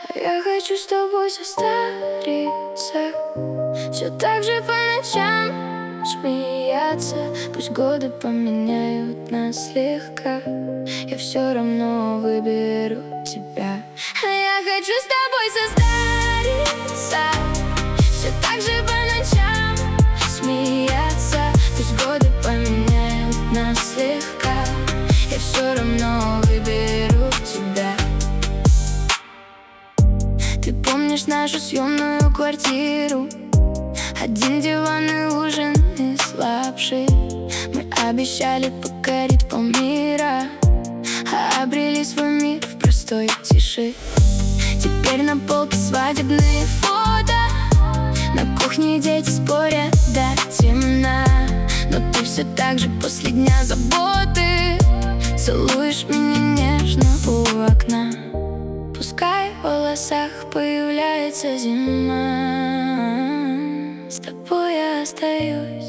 Я хочу с тобой состариться, все так же по ночам смеяться. Пусть годы поменяют нас слегка, я все равно выберу тебя. Я хочу с тобой состариться, все так же по ночам смеяться. Пусть годы поменяют нас слегка, я все равно выберу тебя. Ты помнишь нашу съемную квартиру? Один диван и ужин и слабший. Мы обещали покорить полмира, а обрели свой мир в простой тиши. Теперь на полке свадебные фото, на кухне дети спорят до темна. Но ты все так же после дня заботы целуешь меня нежно у окна. Пускай в волосах появляется зима, с тобой я остаюсь.